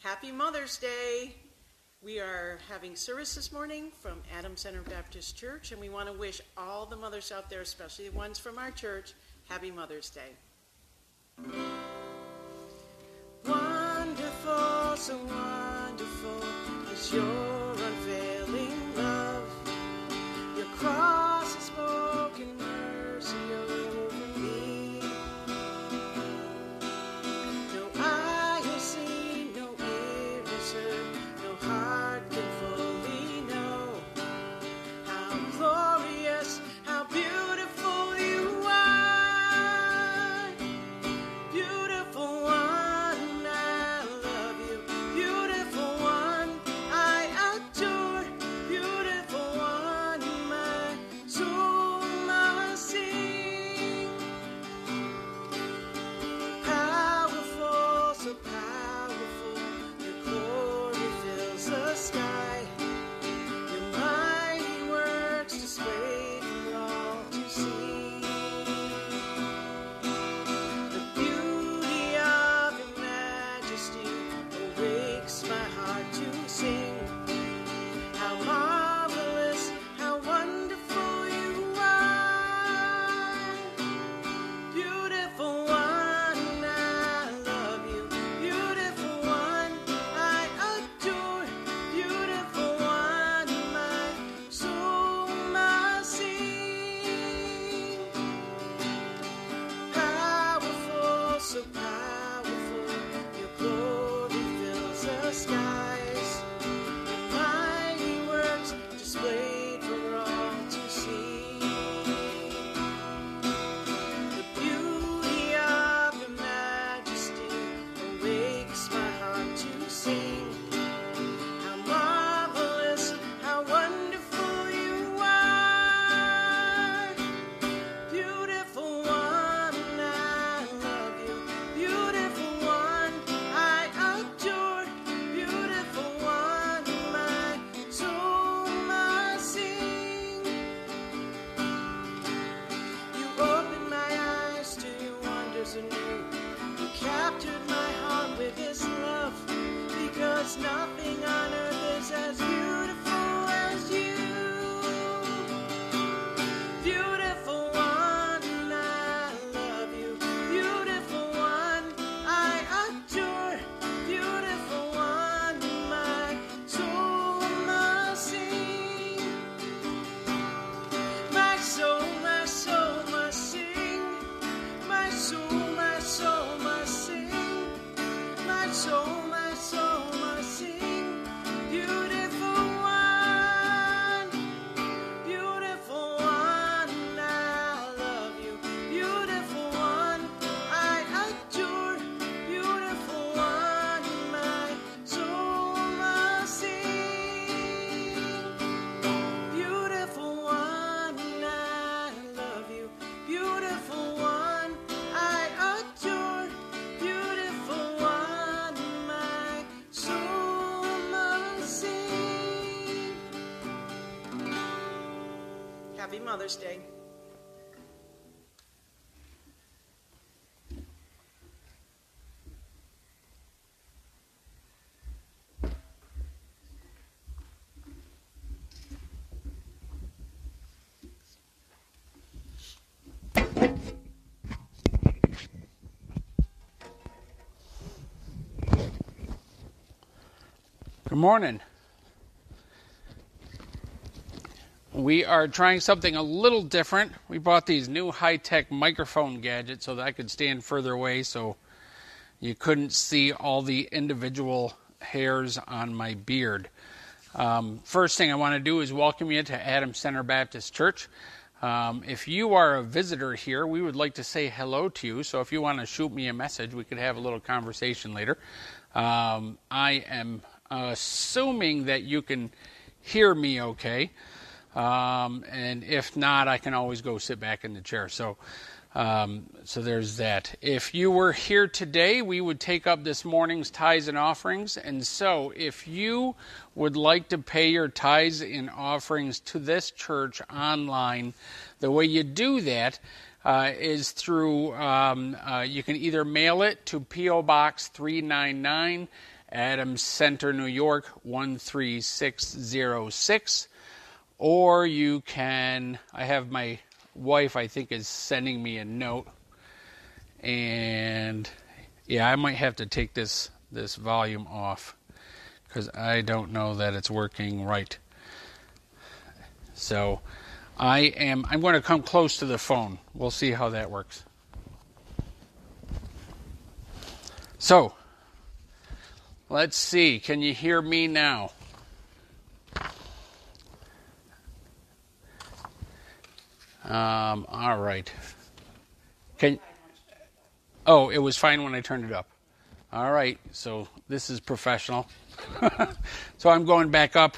Happy Mother's Day. We are having service this morning from Adams Center Baptist Church, and we want to wish all the mothers out there, especially the ones from our church, Happy Mother's Day. Wonderful, so wonderful is your unfailing love. Your cross has spoken mercy over me. No eye has seen, no ear has heard, no heart can fully know how glorious, how beautiful you are. Beautiful one, I love you. Beautiful one, I adore. Beautiful one, my soul must sing. Powerful, so powerful, your glory fills the sky. Your mighty works displayed for all to see. The beauty of your majesty awakes my heart to sing. How marvelous, how wonderful you are. Beautiful one, I love you. Beautiful one, I adore. Beautiful one, my soul must sing. Powerful, so powerful, your glory fills the skies. Your mighty works displayed for all to see. The beauty of your majesty awakes my heart to sing. How marvelous, how wonderful you are. Beautiful one, I love you. Beautiful one, I adore. Beautiful one, my soul must sing. You opened my eyes to your wonders anew. You captured my heart with this love, because nothing on earth is as beautiful as you. Beautiful one, I love you. Beautiful one, I adore. Beautiful one, my soul must sing. My soul must sing. My soul must sing. My soul must sing. Beautiful one. Beautiful one, I love you. Beautiful one, I adore. Beautiful one, my soul must sing. Beautiful one, I love you. Beautiful one, I adore. Beautiful one, my soul must sing. Happy Mother's Day. Good morning. We are trying something a little different. We bought these new high-tech microphone gadgets so that I could stand further away so you couldn't see all the individual hairs on my beard. First thing I want to do is welcome you to Adams Center Baptist Church. If you are a visitor here, we would like to say hello to you. So if you want to shoot me a message, we could have a little conversation later. I am assuming that you can hear me okay. And if not, I can always go sit back in the chair. So there's that. If you were here today, we would take up this morning's tithes and offerings. And so if you would like to pay your tithes and offerings to this church online, the way you do that is through, you can either mail it to P.O. Box 399, Adams Center, New York 13606. Or you can, I have my wife, I think, is sending me a note. And yeah, I might have to take this volume off because I don't know that it's working right. So I'm going to come close to the phone. We'll see how that works. So, let's see. Can you hear me now? All right. Oh, it was fine when I turned it up. All right. So this is professional. So I'm going back up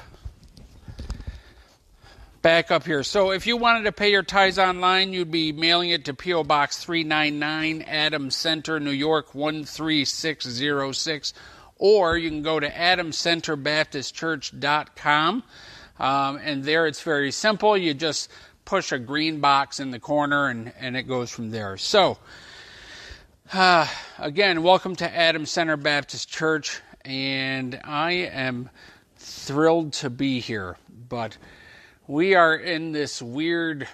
here. So if you wanted to pay your tithes online, you'd be mailing it to P.O. Box 399, Adams Center, New York 13606. Or you can go to adamscenterbaptistchurch.com. And there it's very simple. You just push a green box in the corner and it goes from there. So, again, welcome to Adams Center Baptist Church. And I am thrilled to be here. But we are in this weird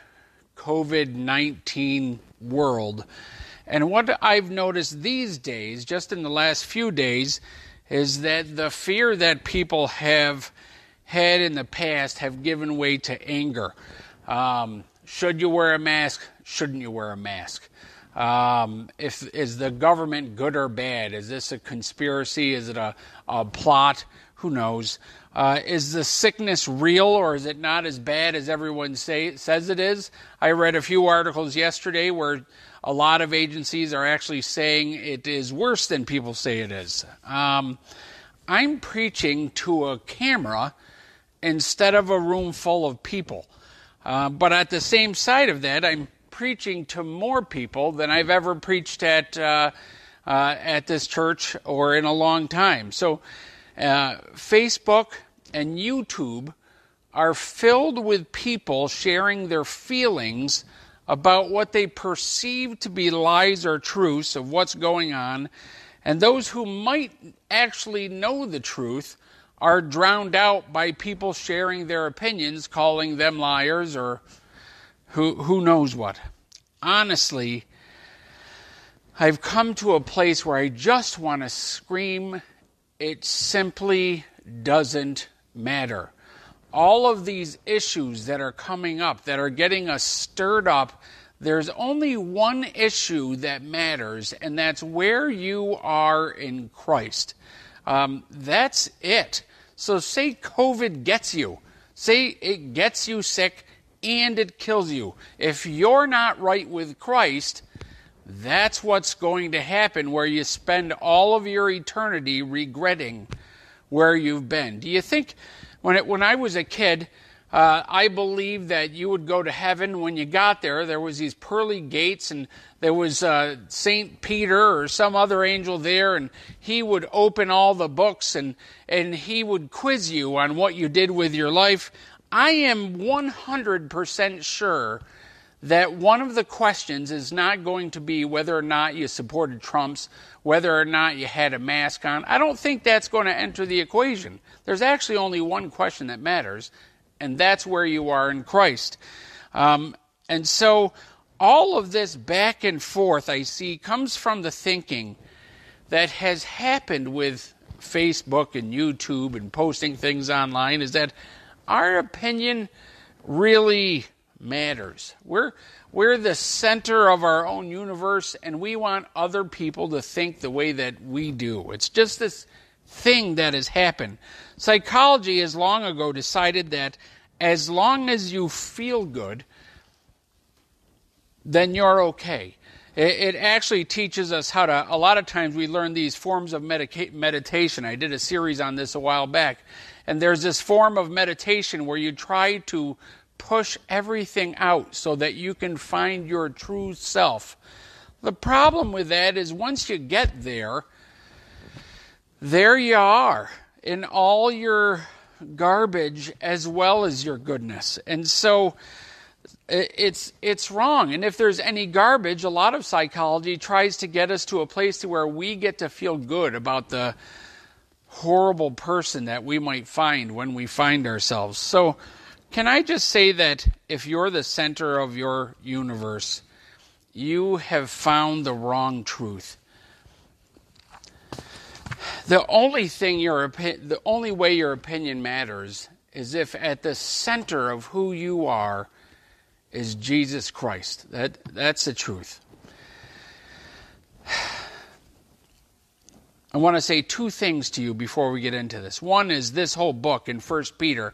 COVID-19 world. And what I've noticed these days, just in the last few days, is that the fear that people have had in the past have given way to anger. Should you wear a mask? Shouldn't you wear a mask? Is the government good or bad? Is this a conspiracy? Is it a plot? Who knows? Is the sickness real or is it not as bad as everyone says it is? I read a few articles yesterday where a lot of agencies are actually saying it is worse than people say it is. I'm preaching to a camera instead of a room full of people. But at the same side of that, I'm preaching to more people than I've ever preached at this church or in a long time. So Facebook and YouTube are filled with people sharing their feelings about what they perceive to be lies or truths of what's going on. And those who might actually know the truth are drowned out by people sharing their opinions, calling them liars or who knows what. Honestly, I've come to a place where I just want to scream, it simply doesn't matter. All of these issues that are coming up, that are getting us stirred up, there's only one issue that matters, and that's where you are in Christ. That's it. So say COVID gets you. Say it gets you sick and it kills you. If you're not right with Christ, that's what's going to happen, where you spend all of your eternity regretting where you've been. Do you think, when I was a kid, I believed that you would go to heaven. When you got there was these pearly gates, and there was St. Peter or some other angel there, and he would open all the books, and he would quiz you on what you did with your life. I am 100% sure that one of the questions is not going to be whether or not you supported Trump's, whether or not you had a mask on. I don't think that's going to enter the equation. There's actually only one question that matters, and that's where you are in Christ. And so all of this back and forth I see comes from the thinking that has happened with Facebook and YouTube and posting things online, is that our opinion really matters. We're the center of our own universe, and we want other people to think the way that we do. It's just this thing that has happened. Psychology has long ago decided that as long as you feel good, then you're okay. It actually teaches us how to, a lot of times we learn these forms of meditation. I did a series on this a while back. And there's this form of meditation where you try to push everything out so that you can find your true self. The problem with that is once you get there you are in all your garbage as well as your goodness. And so it's wrong. And if there's any garbage, a lot of psychology tries to get us to a place to where we get to feel good about the horrible person that we might find when we find ourselves. So can I just say that if you're the center of your universe, you have found the wrong truth. The only way your opinion matters is if at the center of who you are is Jesus Christ. That's the truth. I want to say two things to you before we get into this. One is this whole book in 1 Peter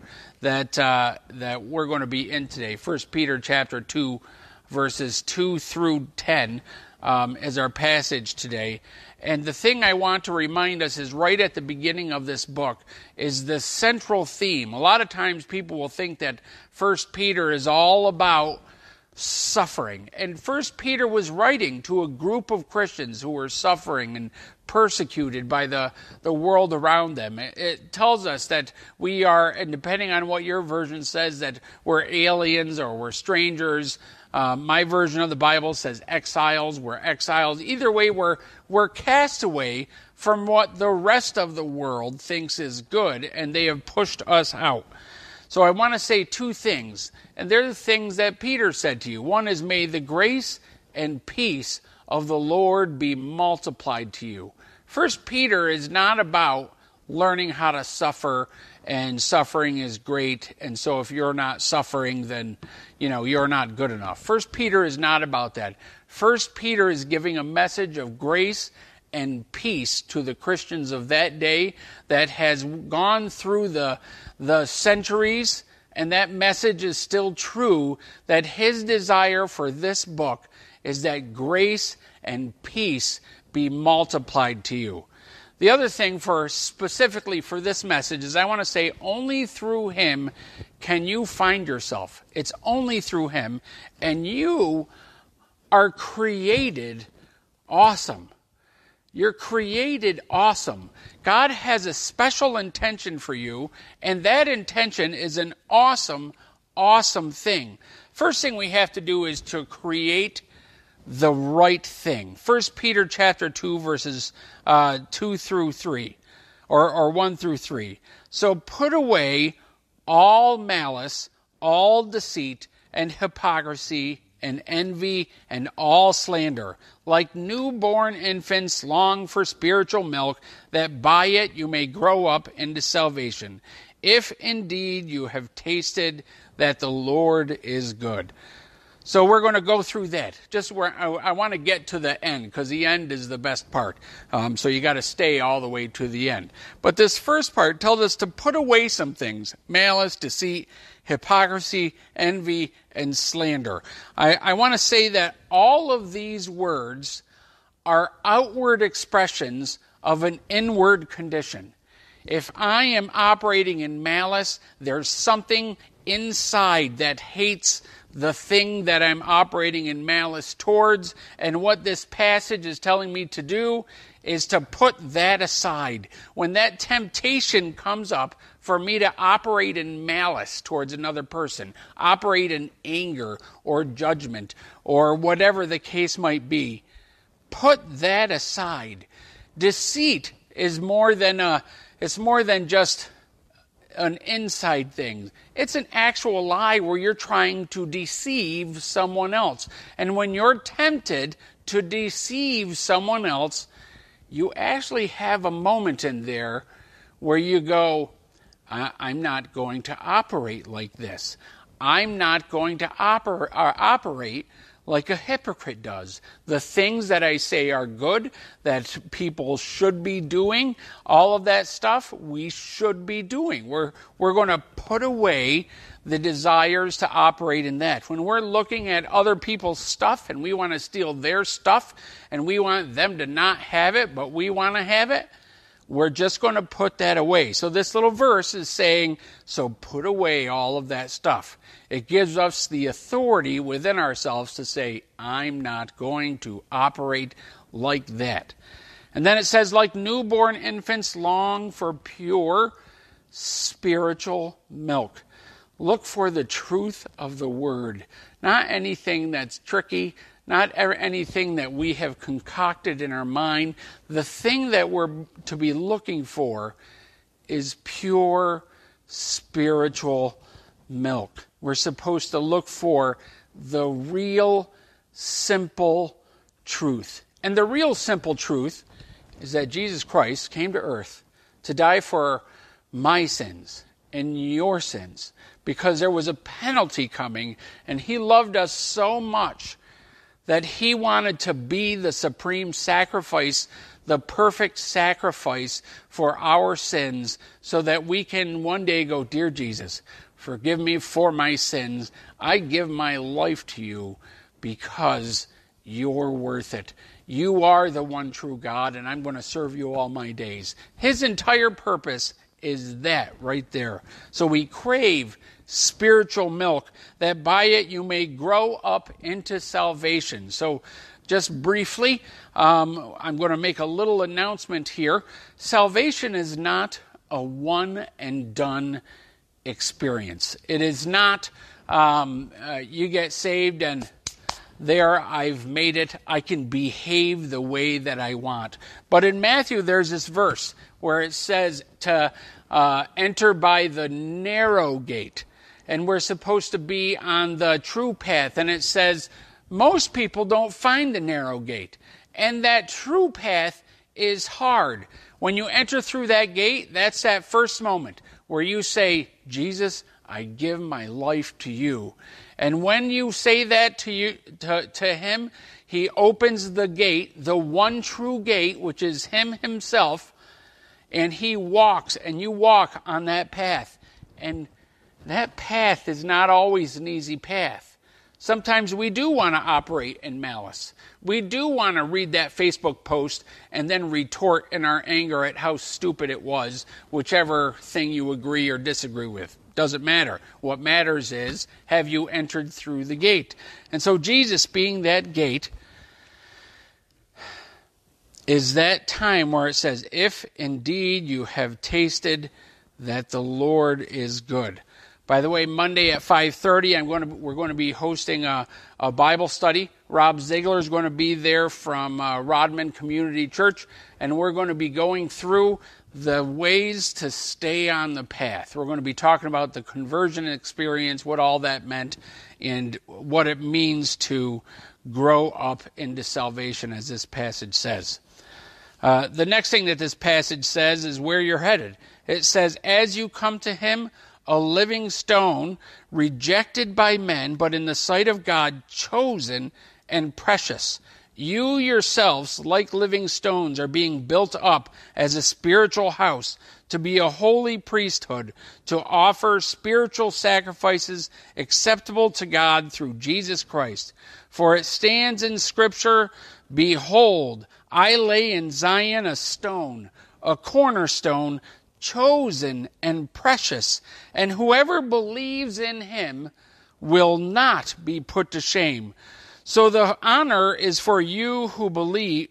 that we're going to be in today. 1 Peter chapter 2, verses 2 through 10 is our passage today. And the thing I want to remind us is right at the beginning of this book is the central theme. A lot of times people will think that 1 Peter is all about suffering. And 1 Peter was writing to a group of Christians who were suffering and persecuted by the world around them. It tells us that we are, and depending on what your version says, that we're aliens or we're strangers. My version of the Bible says exiles. We're exiles. Either way, we're cast away from what the rest of the world thinks is good, and they have pushed us out. So I want to say two things, and they're the things that Peter said to you. One is, may the grace and peace of the Lord be multiplied to you. 1 Peter is not about learning how to suffer, and suffering is great, and so if you're not suffering, then you're not good enough. 1 Peter is not about that. 1 Peter is giving a message of grace and peace to the Christians of that day that has gone through the centuries, and that message is still true, that his desire for this book is that grace and peace be multiplied to you. The other thing specifically for this message is I want to say only through him can you find yourself. It's only through him, and you are created awesome. You're created awesome. God has a special intention for you, and that intention is an awesome, awesome thing. First thing we have to do is to create the right thing. 1 Peter chapter 2, verses 2 through 3, or 1 through 3. So put away all malice, all deceit, and hypocrisy, and envy, and all slander. Like newborn infants, long for spiritual milk, that by it you may grow up into salvation, if indeed you have tasted that the Lord is good. So we're going to go through that. Just where I want to get to the end, because the end is the best part. So you got to stay all the way to the end. But this first part tells us to put away some things: malice, deceit, hypocrisy, envy, and slander. I want to say that all of these words are outward expressions of an inward condition. If I am operating in malice, there's something inside that hates the thing that I'm operating in malice towards, and what this passage is telling me to do is to put that aside. When that temptation comes up for me to operate in malice towards another person, operate in anger or judgment or whatever the case might be, put that aside. Deceit is more than just an inside thing. It's an actual lie where you're trying to deceive someone else. And when you're tempted to deceive someone else, you actually have a moment in there where you go, I'm not going to operate like this. I'm not going to operate like a hypocrite does. The things that I say are good, that people should be doing, all of that stuff we should be doing. We're going to put away the desires to operate in that. When we're looking at other people's stuff and we want to steal their stuff and we want them to not have it, but we want to have it, we're just going to put that away. So this little verse is saying, so put away all of that stuff. It gives us the authority within ourselves to say, I'm not going to operate like that. And then it says, like newborn infants long for pure spiritual milk. Look for the truth of the word. Not anything that's tricky, not anything that we have concocted in our mind. The thing that we're to be looking for is pure spiritual milk. We're supposed to look for the real simple truth. And the real simple truth is that Jesus Christ came to earth to die for my sins and your sins, because there was a penalty coming, and he loved us so much that he wanted to be the supreme sacrifice, the perfect sacrifice for our sins, so that we can one day go, "Dear Jesus, forgive me for my sins. I give my life to you because you're worth it. You are the one true God, and I'm going to serve you all my days." His entire purpose is that right there. So we crave spiritual milk, that by it you may grow up into salvation. So just briefly, I'm going to make a little announcement here. Salvation is not a one and done experience. It is not you get saved and there, I've made it. I can behave the way that I want. But in Matthew, there's this verse where it says to enter by the narrow gate. And we're supposed to be on the true path. And it says most people don't find the narrow gate. And that true path is hard. When you enter through that gate, that's that first moment where you say, "Jesus, I give my life to you." And when you say that to him, he opens the gate, the one true gate, which is him himself, and he walks, and you walk on that path. And that path is not always an easy path. Sometimes we do want to operate in malice. We do want to read that Facebook post and then retort in our anger at how stupid it was, whichever thing you agree or disagree with. Doesn't matter. What matters is, have you entered through the gate? And so Jesus, being that gate, is that time where it says, "If indeed you have tasted that the Lord is good." By the way, Monday at 5:30, we're going to be hosting a Bible study. Rob Ziegler is going to be there from Rodman Community Church, and we're going to be going through the ways to stay on the path. We're going to be talking about the conversion experience, what all that meant, and what it means to grow up into salvation, as this passage says. The next thing that this passage says is where you're headed. It says, "As you come to him, a living stone, rejected by men, but in the sight of God, chosen and precious. You yourselves, like living stones, are being built up as a spiritual house, to be a holy priesthood, to offer spiritual sacrifices acceptable to God through Jesus Christ. For it stands in Scripture, 'Behold, I lay in Zion a stone, a cornerstone, chosen and precious, and whoever believes in him will not be put to shame.' So the honor is for you who believe,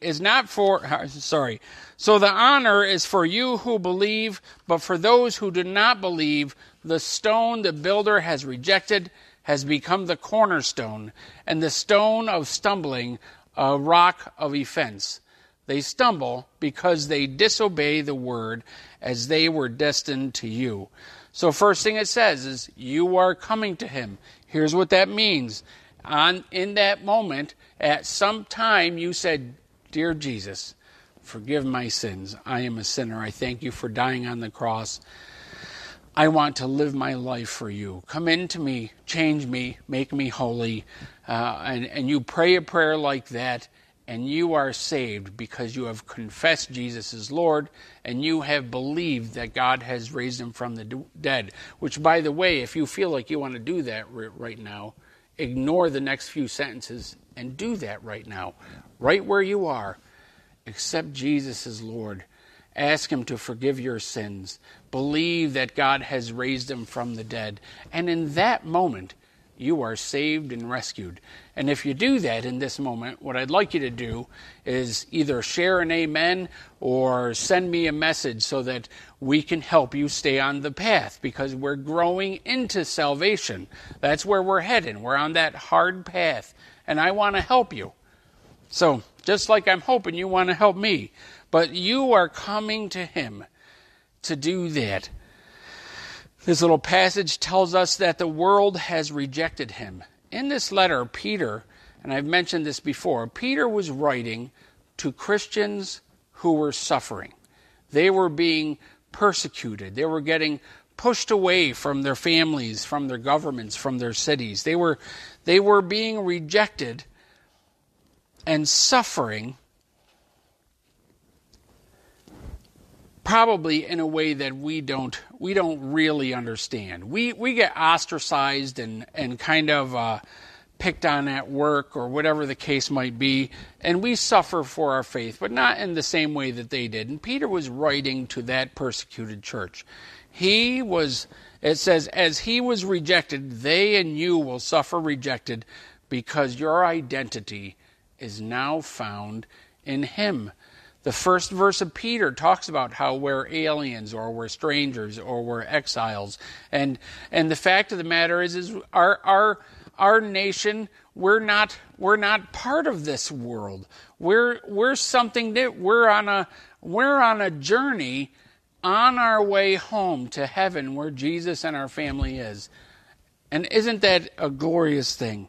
So the honor is for you who believe, but for those who do not believe, the stone the builder has rejected has become the cornerstone, and the stone of stumbling, a rock of offense. They stumble because they disobey the word, as they were destined to you." So first thing it says is, you are coming to him. Here's what that means. In that moment, at some time, you said, "Dear Jesus, forgive my sins. I am a sinner. I thank you for dying on the cross. I want to live my life for you. Come into me, change me, make me holy." And you pray a prayer like that, and you are saved because you have confessed Jesus as Lord, and you have believed that God has raised him from the dead. Which, by the way, if you feel like you want to do that right now, ignore the next few sentences and do that right now. Right where you are, accept Jesus as Lord. Ask him to forgive your sins. Believe that God has raised him from the dead. And in that moment, you are saved and rescued. And if you do that in this moment, what I'd like you to do is either share an amen or send me a message so that we can help you stay on the path, because we're growing into salvation. That's where we're heading. We're on that hard path. and I want to help you. So, just like I'm hoping you want to help me, but you are coming to him to do that. This little passage tells us that the world has rejected him. In this letter, Peter, and I've mentioned this before, Peter was writing to Christians who were suffering. They were being persecuted. They were getting pushed away from their families, from their governments, from their cities. They were being rejected and suffering, probably in a way that we don't really understand. We get ostracized and kind of picked on at work or whatever the case might be, and we suffer for our faith, but not in the same way that they did. And Peter was writing to that persecuted church. It says, as he was rejected, they and you will suffer rejected because your identity is now found in him. The first verse of Peter talks about how we're aliens or we're strangers or we're exiles. And the fact of the matter is our nation, we're not part of this world. We're something that we're on a journey on our way home to heaven where Jesus and our family is. And isn't that a glorious thing?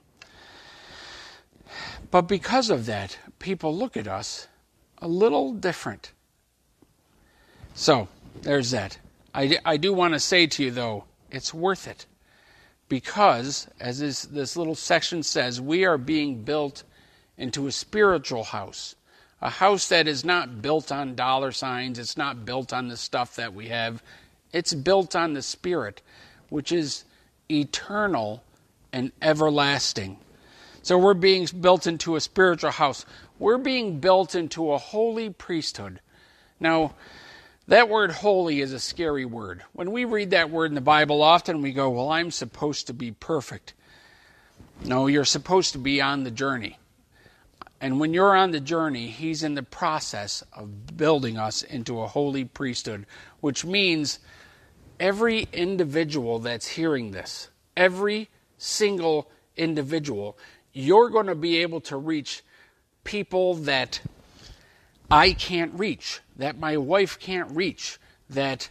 But because of that, people look at us a little different. So, there's that. I do want to say to you, though, it's worth it. Because, as this little section says, we are being built into a spiritual house. A house that is not built on dollar signs. It's not built on the stuff that we have. It's built on the Spirit, which is eternal and everlasting. So we're being built into a spiritual house. We're being built into a holy priesthood. Now, that word holy is a scary word. When we read that word in the Bible, often we go, well, I'm supposed to be perfect. No, you're supposed to be on the journey. And when you're on the journey, he's in the process of building us into a holy priesthood, which means every individual that's hearing this, every single individual, you're going to be able to reach people that I can't reach, that my wife can't reach, that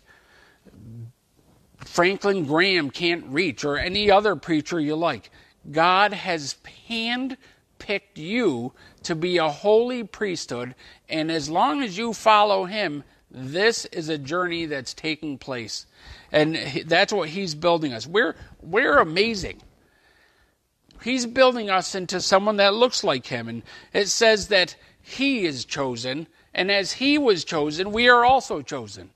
Franklin Graham can't reach, or any other preacher you like. God has hand-picked you to be a holy priesthood, and as long as you follow him, this is a journey that's taking place. And that's what he's building us. We're amazing. He's building us into someone that looks like him. And it says that he is chosen, and as he was chosen, we are also chosen.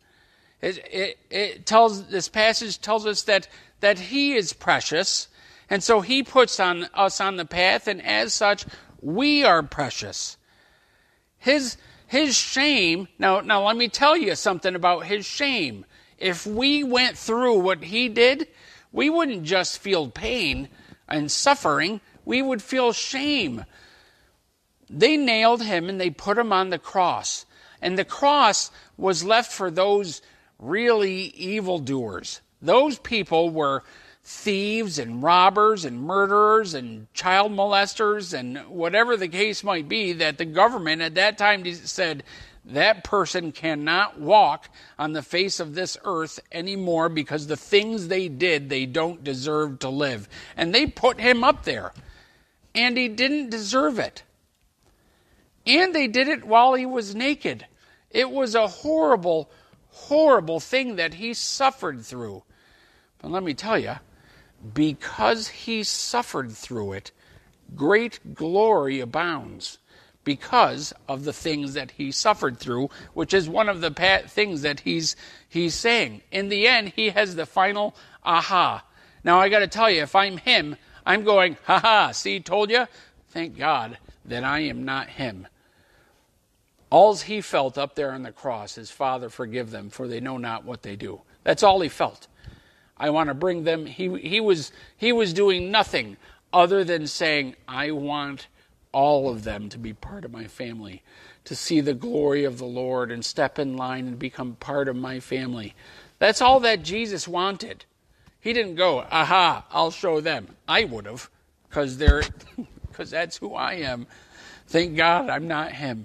This passage tells us that he is precious, and so he puts us on the path, and as such, we are precious. His shame, now let me tell you something about his shame. If we went through what he did, we wouldn't just feel pain and suffering, we would feel shame. They nailed him and they put him on the cross. And the cross was left for those really evildoers. Those people were thieves and robbers and murderers and child molesters and whatever the case might be, that the government at that time said, that person cannot walk on the face of this earth anymore because the things they did, they don't deserve to live. And they put him up there. And he didn't deserve it. And they did it while he was naked. It was a horrible, horrible thing that he suffered through. But let me tell you, because he suffered through it, great glory abounds. Because of the things that he suffered through, which is one of the things that he's saying. In the end, he has the final aha. Now, I got to tell you, if I'm him, I'm going, ha-ha, see, told you? Thank God that I am not him. All he felt up there on the cross is, Father, forgive them, for they know not what they do. That's all he felt. I want to bring them. He was doing nothing other than saying, I want all of them to be part of my family, to see the glory of the Lord and step in line and become part of my family. That's all that Jesus wanted. He didn't go, aha, I'll show them. I would have, because because that's who I am. Thank God I'm not him.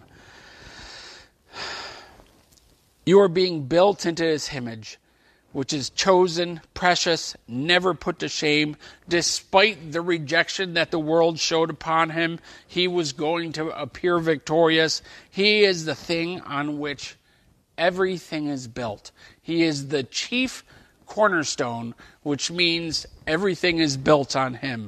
You are being built into his image, which is chosen, precious, never put to shame. Despite the rejection that the world showed upon him, he was going to appear victorious. He is the thing on which everything is built. He is the chief cornerstone, which means everything is built on him.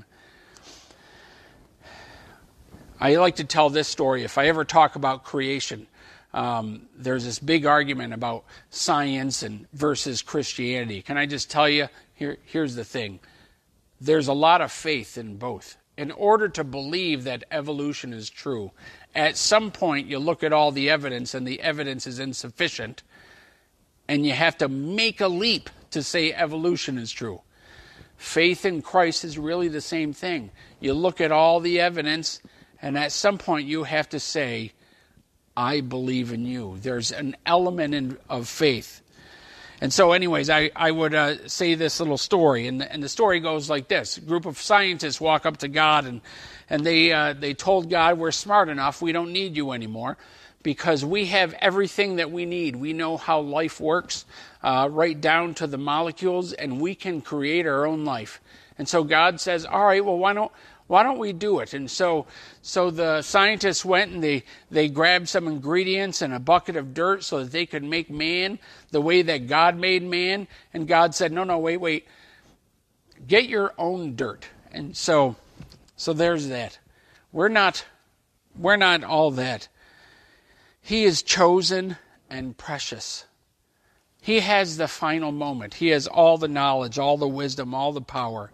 I like to tell this story. If I ever talk about creation, there's this big argument about science and versus Christianity. Can I just tell you, here's the thing. There's a lot of faith in both. In order to believe that evolution is true, at some point you look at all the evidence and the evidence is insufficient, and you have to make a leap to say evolution is true. Faith in Christ is really the same thing. You look at all the evidence, and at some point you have to say, I believe in you. There's an element of faith. And so anyways, I would say this little story, and the story goes like this. A group of scientists walk up to God, and they told God, we're smart enough, we don't need you anymore, because we have everything that we need. We know how life works, right down to the molecules, and we can create our own life. And so God says, all right, well, why don't we do it? And so the scientists went and they grabbed some ingredients and a bucket of dirt so that they could make man the way that God made man. And God said, no, wait. Get your own dirt. And so there's that. We're not all that. He is chosen and precious. He has the final moment. He has all the knowledge, all the wisdom, all the power.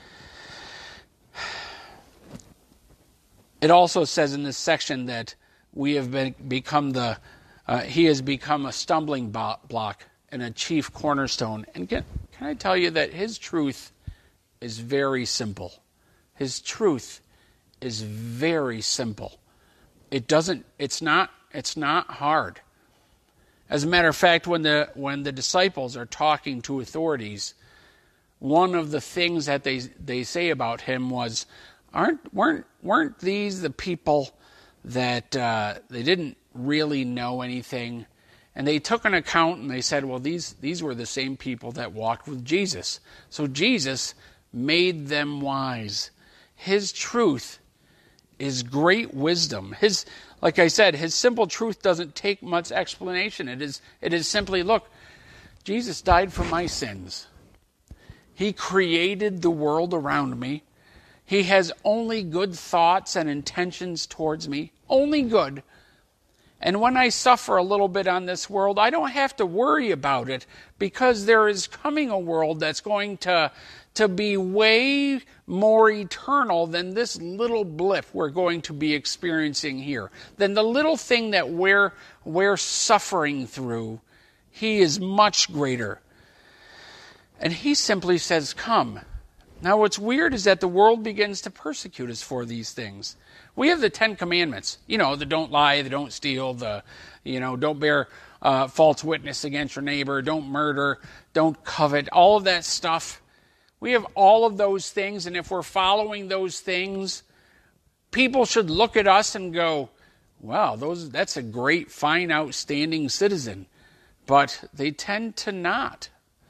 It also says in this section that we have become he has become a stumbling block and a chief cornerstone. And can I tell you that his truth is very simple. His truth is very simple. It's not hard. As a matter of fact, when the disciples are talking to authorities, one of the things that they say about him was, weren't these the people that they didn't really know anything? And they took an account and they said, well, these were the same people that walked with Jesus. So Jesus made them wise. His truth is great wisdom. Like I said, his simple truth doesn't take much explanation. It is simply, look, Jesus died for my sins. He created the world around me. He has only good thoughts and intentions towards me. Only good. And when I suffer a little bit on this world, I don't have to worry about it, because there is coming a world that's going to be way more eternal than this little blip we're going to be experiencing here. Than the little thing that we're suffering through. He is much greater. And he simply says, come. Now, what's weird is that the world begins to persecute us for these things. We have the 10 Commandments. The don't lie, the don't steal, don't bear false witness against your neighbor, don't murder, don't covet, all of that stuff. We have all of those things, and if we're following those things, people should look at us and go, wow, that's a great, fine, outstanding citizen. But they tend to not.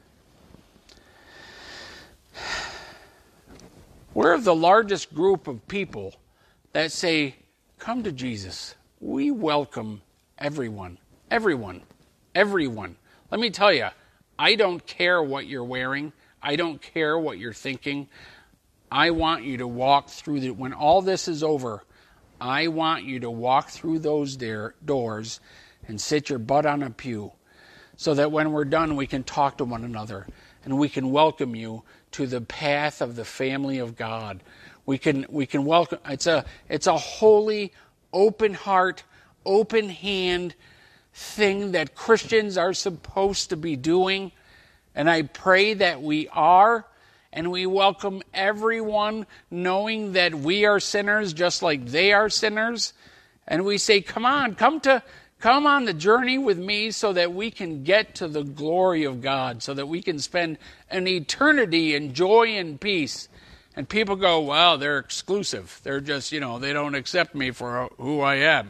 We're the largest group of people that say, come to Jesus. We welcome everyone. Everyone. Everyone. Let me tell you, I don't care what you're wearing. I don't care what you're thinking. I want you to walk through when all this is over, I want you to walk through those doors and sit your butt on a pew, so that when we're done, we can talk to one another and we can welcome you to the path of the family of God. We can welcome. It's a holy, open heart, open hand thing that Christians are supposed to be doing, and I pray that we are. And we welcome everyone, knowing that we are sinners just like they are sinners. And we say, come on the journey with me so that we can get to the glory of God, so that we can spend an eternity in joy and peace. And people go, well, they're exclusive. They're just, they don't accept me for who I am.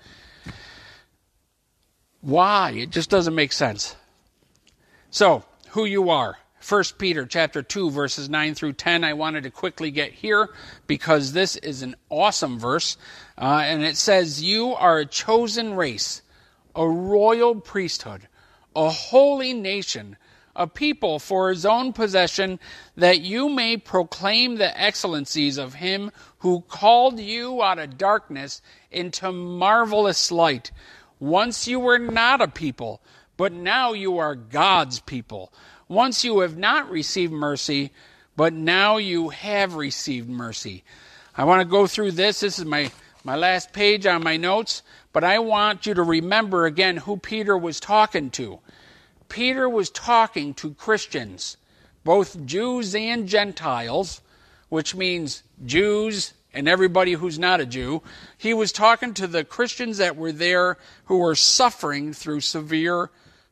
Why? It just doesn't make sense. So, who you are. 1 Peter chapter 2, verses 9 through 10. I wanted to quickly get here because this is an awesome verse. And it says, you are a chosen race, a royal priesthood, a holy nation, a people for his own possession, that you may proclaim the excellencies of him who called you out of darkness into marvelous light. Once you were not a people, but now you are God's people. Once you have not received mercy, but now you have received mercy. I want to go through this. This is my last page on my notes, but I want you to remember again who Peter was talking to. Peter was talking to Christians, both Jews and Gentiles, which means Jews and everybody who's not a Jew. He was talking to the Christians that were there who were suffering through severe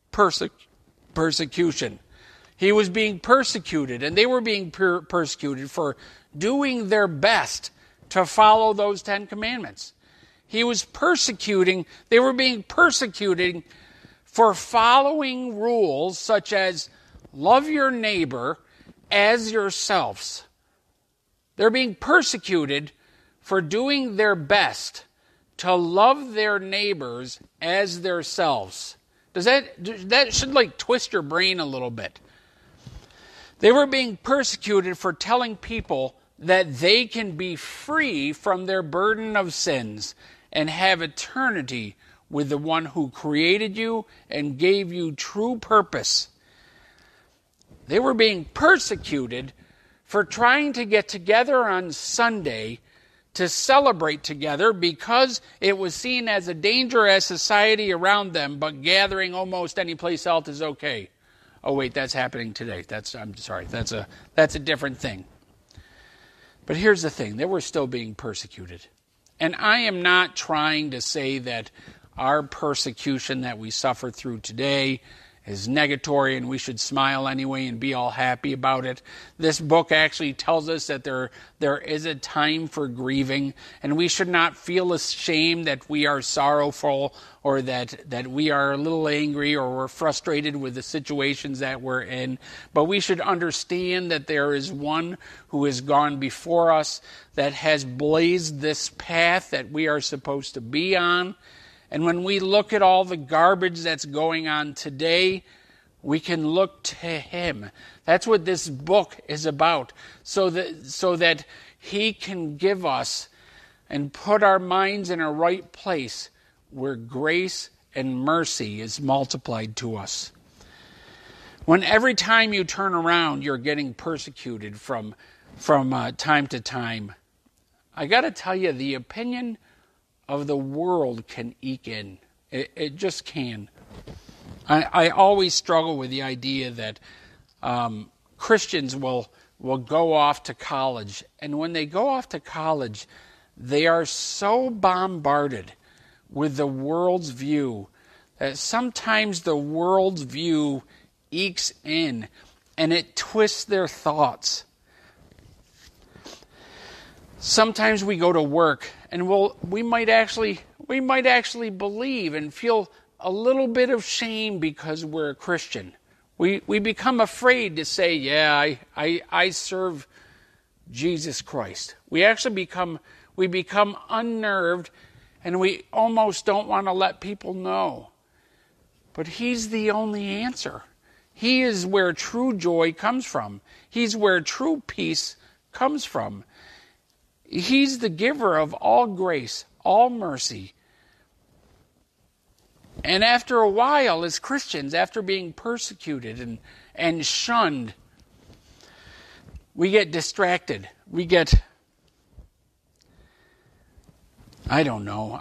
persecution. He was being persecuted, and they were being persecuted for doing their best to follow those 10 commandments. They were being persecuted for following rules such as love your neighbor as yourselves. They're being persecuted for doing their best to love their neighbors as themselves. That should twist your brain a little bit. They were being persecuted for telling people that they can be free from their burden of sins and have eternity with the one who created you and gave you true purpose. They were being persecuted for trying to get together on Sunday to celebrate together because it was seen as a danger as society around them, but gathering almost any place else is okay. Oh wait, that's happening today. I'm sorry. That's a different thing. But here's the thing, they were still being persecuted. And I am not trying to say that our persecution that we suffer through today is negatory and we should smile anyway and be all happy about it. This book actually tells us that there is a time for grieving, and we should not feel ashamed that we are sorrowful or that we are a little angry or we're frustrated with the situations that we're in. But we should understand that there is one who has gone before us that has blazed this path that we are supposed to be on. And when we look at all the garbage that's going on today, we can look to him. That's what this book is about, so that he can give us and put our minds in a right place where grace and mercy is multiplied to us. When every time you turn around, you're getting persecuted from time to time, I got to tell you, the opinion of the world can eke in. It just can. I always struggle with the idea that Christians will go off to college, and when they go off to college, they are so bombarded with the world's view that sometimes the world's view ekes in and it twists their thoughts. Sometimes we go to work and we might actually believe and feel a little bit of shame because we're a Christian. We become afraid to say, yeah, I serve Jesus Christ. We become unnerved, and we almost don't want to let people know. But he's the only answer. He is where true joy comes from. He's where true peace comes from. He's the giver of all grace, all mercy. And after a while, as Christians, after being persecuted and shunned, we get distracted. I don't know.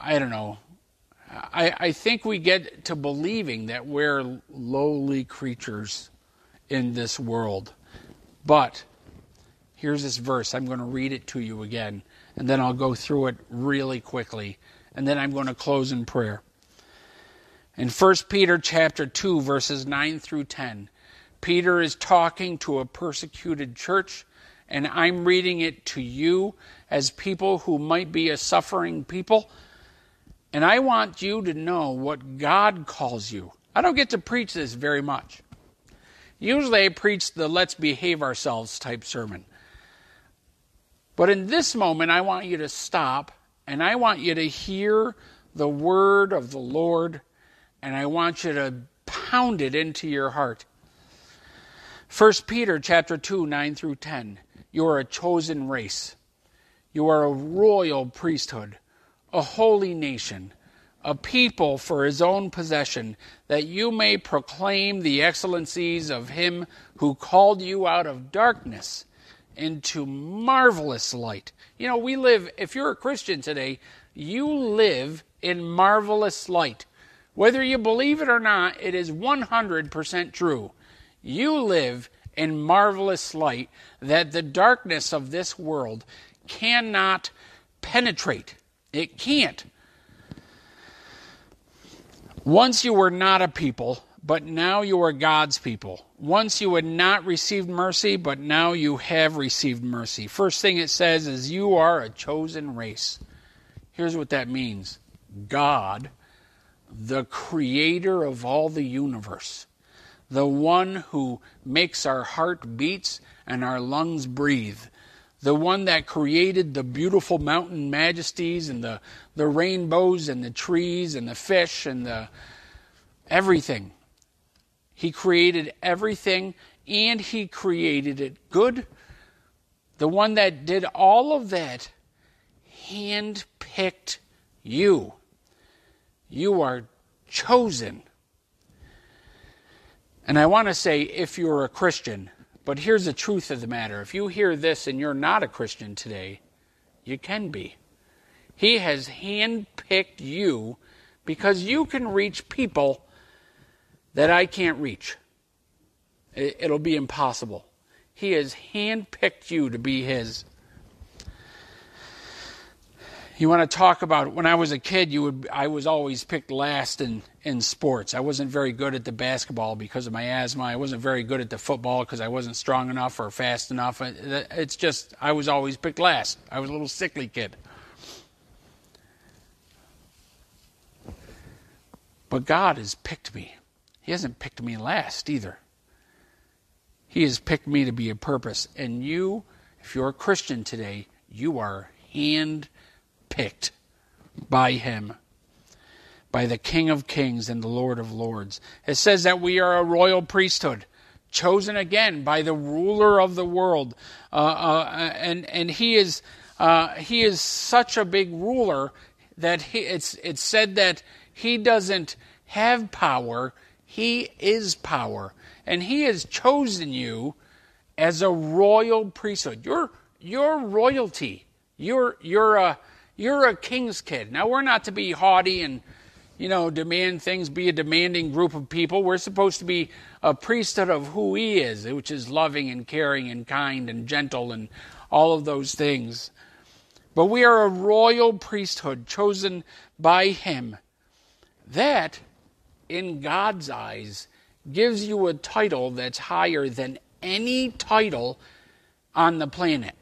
I think we get to believing that we're lowly creatures in this world. But here's this verse. I'm going to read it to you again, and then I'll go through it really quickly, and then I'm going to close in prayer. In 1 Peter chapter 2, verses 9 through 10, Peter is talking to a persecuted church, and I'm reading it to you as people who might be a suffering people. And I want you to know what God calls you. I don't get to preach this very much. Usually I preach the let's behave ourselves type sermon. But in this moment, I want you to stop, and I want you to hear the word of the Lord, and I want you to pound it into your heart. 1 Peter chapter 2, 9 through 10. You are a chosen race. You are a royal priesthood, a holy nation, a people for his own possession, that you may proclaim the excellencies of him who called you out of darkness into marvelous light. You know, we live, if you're a Christian today, you live in marvelous light. Whether you believe it or not, it is 100% true. You live in marvelous light that the darkness of this world cannot penetrate. It can't. Once you were not a people, but now you are God's people. Once you had not received mercy, but now you have received mercy. First thing it says is you are a chosen race. Here's what that means. God, the creator of all the universe, the one who makes our heart beats and our lungs breathe, the one that created the beautiful mountain majesties and the rainbows and the trees and the fish and the everything. He created everything, and he created it good. The one that did all of that handpicked you. You are chosen. And I want to say, if you're a Christian, but here's the truth of the matter. If you hear this and you're not a Christian today, you can be. He has handpicked you because you can reach people that I can't reach. It'll be impossible. He has handpicked you to be his. You want to talk about, when I was a kid, I was always picked last in sports. I wasn't very good at the basketball because of my asthma. I wasn't very good at the football because I wasn't strong enough or fast enough. It's just, I was always picked last. I was a little sickly kid. But God has picked me. He hasn't picked me last either. He has picked me to be a purpose. And you, if you're a Christian today, you are handpicked by him, by the King of Kings and the Lord of Lords. It says that we are a royal priesthood, chosen again by the ruler of the world. And he is such a big ruler that it's said that he doesn't have power. He is power. And he has chosen you as a royal priesthood. You're royalty. You're a king's kid. Now, we're not to be haughty and, demand things, be a demanding group of people. We're supposed to be a priesthood of who he is, which is loving and caring and kind and gentle and all of those things. But we are a royal priesthood chosen by him. That, in God's eyes, gives you a title that's higher than any title on the planet.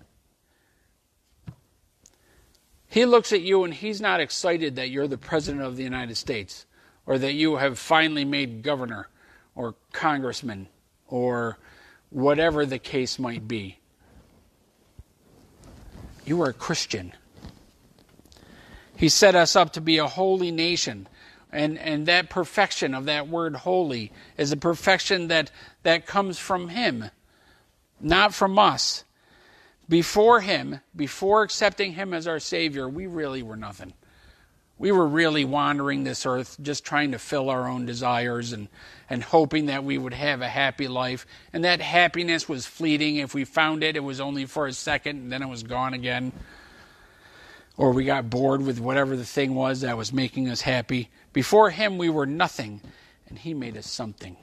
He looks at you and he's not excited that you're the President of the United States or that you have finally made governor or congressman or whatever the case might be. You are a Christian. He set us up to be a holy nation. And that perfection of that word holy is a perfection that comes from him, not from us. Before him, before accepting him as our Savior, we really were nothing. We were really wandering this earth, just trying to fill our own desires and hoping that we would have a happy life. And that happiness was fleeting. If we found it, it was only for a second, and then it was gone again. Or we got bored with whatever the thing was that was making us happy. Before him, we were nothing, and he made us something.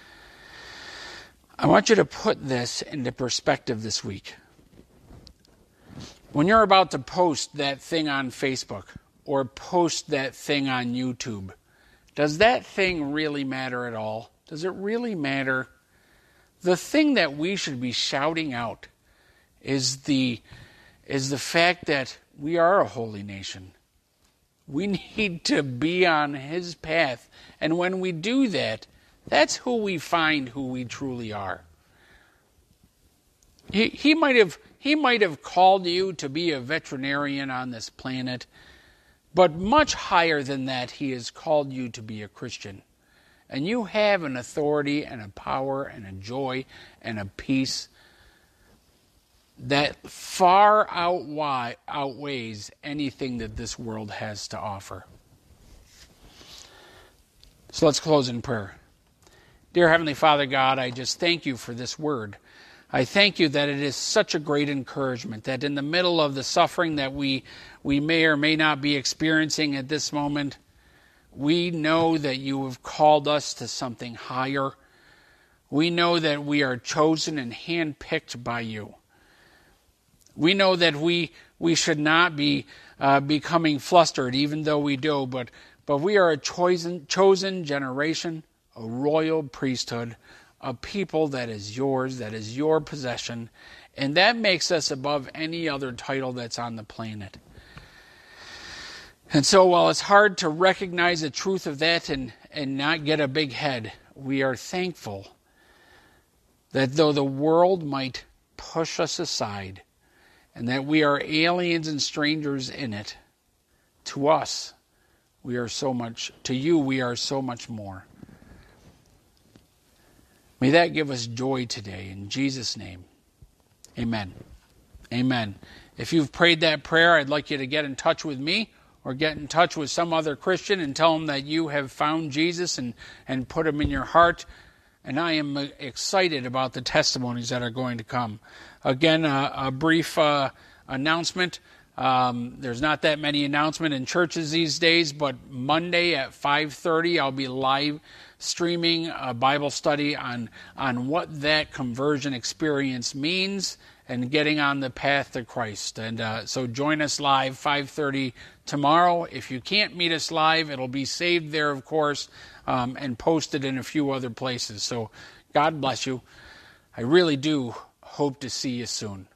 I want you to put this into perspective this week. When you're about to post that thing on Facebook or post that thing on YouTube, does that thing really matter at all? Does it really matter? The thing that we should be shouting out is the fact that we are a holy nation. We need to be on his path. And when we do that, that's who we find who we truly are. He might have called you to be a veterinarian on this planet, but much higher than that, he has called you to be a Christian. And you have an authority and a power and a joy and a peace that far outweighs anything that this world has to offer. So let's close in prayer. Dear Heavenly Father God, I just thank you for this word. I thank you that it is such a great encouragement, that in the middle of the suffering that we may or may not be experiencing at this moment, we know that you have called us to something higher. We know that we are chosen and handpicked by you. We know that we should not be becoming flustered, even though we do, but we are a chosen generation, a royal priesthood, a people that is yours, that is your possession, and that makes us above any other title that's on the planet. And so while it's hard to recognize the truth of that and not get a big head, we are thankful that though the world might push us aside, and that we are aliens and strangers in it, to us, we are so much, to you, we are so much more. May that give us joy today, in Jesus' name. Amen. Amen. If you've prayed that prayer, I'd like you to get in touch with me or get in touch with some other Christian and tell them that you have found Jesus and put him in your heart. And I am excited about the testimonies that are going to come. Again, a brief announcement. There's not that many announcements in churches these days, but Monday at 5:30 I'll be live streaming a Bible study on what that conversion experience means and getting on the path to Christ. And so join us live 5:30 tomorrow. If you can't meet us live, it'll be saved there, of course, and posted in a few other places. So God bless you. I really do hope to see you soon.